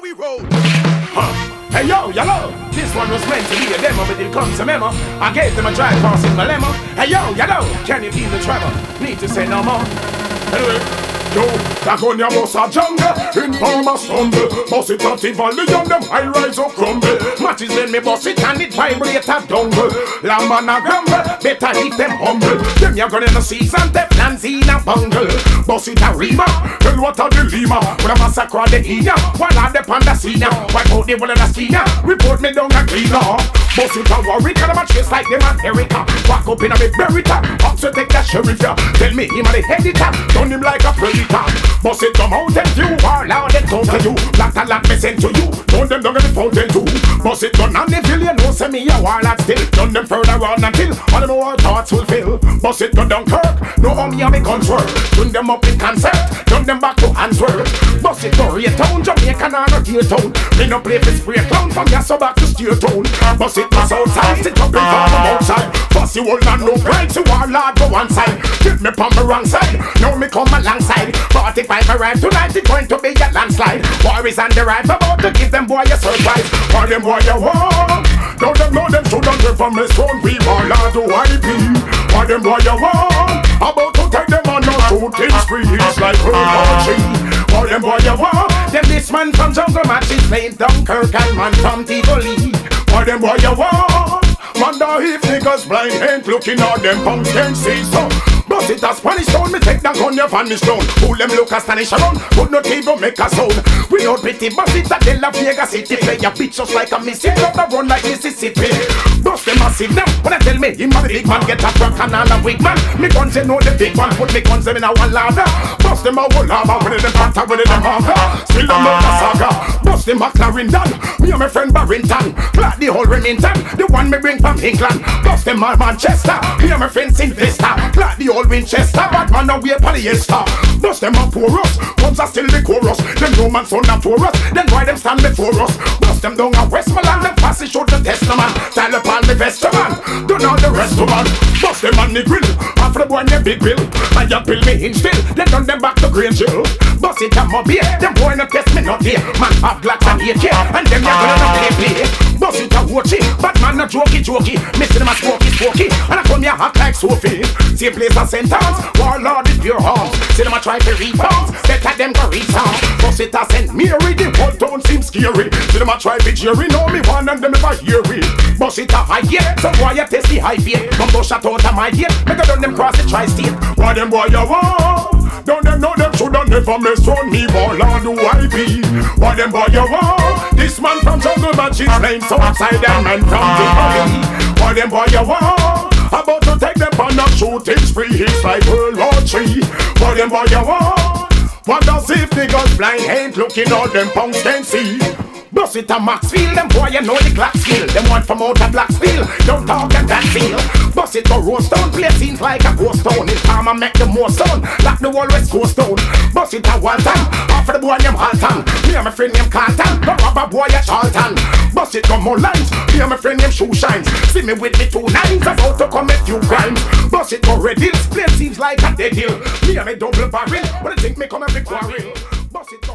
we roll. Hey yo, yellow, this one was meant to be a demo, but it comes a memo. I gave them a dry pass in my limo. Hey yo, yellow, can you feel the tremor? Need to say no more. Anyway, yo, back on your boss a jungle, in farmer stumble. Boss it at the valley and them high rise up crumble. Matches then me boss it and it vibrate a dongle. Lamb and a grumble, better keep them humble. Them ya gonna the season, the plans in a bungle. Boss it a rima, tell what a the lima. When a massacre the Ina, while I the panda scene. Wipe out the one of the skinner, report me down a cleaner. Boss it a worry, cause I'm a chase like them America. Walk up in a big berita, also take that sheriff ya. Tell me him a the editor, turn him like a predator. Boss it from Mountain View, all loud and talk to you. Black a lot me send to you, turn them down in the fountain too. Boss it done on the villain, no send me a warlock still. Done them further on until all them our thoughts fulfill. Boss it done Dunkirk, no on me and me guns work. Turn them up in concert, turn them back to Antwerp. Boss it to Town, Jamaican and a Deer Town. Me no play for spray clown from here so back to Steer Town. Boss it was outside, sit up in front of outside. Boss you hold on no break, so warlord go one side. Get me on the wrong side, now me come alongside. 45 arrive tonight, it's going to be a landslide. War is on the rise, about to give them boy a surprise. All them boy a war, don't them know them shouldn't live from this throne. We warlord do IP. All them boy a war, about to take them on no shooting spree. It's like World All them boy a war, them this man from Jungle Matches playing Dunkirk and man from Tivoli. All them boy a war, wonder if niggas blind ain't looking at them punks can see so. Bust it a Spanish town, me take that gun, you vanish down. Pull them look astonish around, but not even make a sound. We not pity, bust it a De La Vega City. Play a bitch just like a missile, not a run like Mississippi. Bust them massive now, when I tell me, him a the big man, get a truck and all a wig man. Me guns, you know the big one, put me guns them in a one lava. Bust them a whole lava, with them panta, with them hanga. Still them out the saga, bust them a Clarendon. Me and my friend Barrington, flat the whole Remington. The one me bring from England, bust them all Manchester. Me and my friend Sylvester, flat the whole Winchester, but man now we a polyester. Bust them up for us, guns are still the chorus. Them Roman son not for us, then why them stand before us? Bust them down a Westmoreland, them pass it show the testament. Style upon the vestment, done all the rest of man. Bust them on the grill, after the boy them big bill. And you bill me in still, then done them back to Green Hill. Bust it on my beer, them boy no test me not here. Man have Glocks and AK, and them ya gonna not play. Bust it a watchy, but man not jokey. Missing them a spooky, and I come here hot like Sophie. Same place as sentence, warlord is pure arms. See them a try to rebound, better them go resound. Bust it a St. Mary, the whole town seems scary. See them a try to jury, know me one and them ever hear it. Bust it a high gear, so boy you test the high fear. Come go shut out of my gate, make a done them cross the tri-state. Why them boy you want? Don't them know them shoulda never mess on me, warlord do I be? Why them boy you want? This man from Jungle Matches named so upside down man from the valley. Why them boy you want? About to take them on a shooting spree, it's like World War III. Why them boy you want? Wonder if niggas blind ain't looking all them punks can see. Bust it a Maxfield, them boy you know the clock skill. Them want from out a black steel, don't talk and that feel. Bust it to Rose Town, play scenes like a ghost town. It's time I make them more sound, like the whole West Coast town. Bust it a one time, after the boy them Halton. Me and my friend named Carlton, the rubber boy at Charlton. Bust it come more lines, me and my friend named Shoe Shines. See me with the 2 nines, about to commit few crimes. Bust it to Red Hills, play scenes like a dead hill. Me and my double barrel, but I think me come every quarrel. Bust it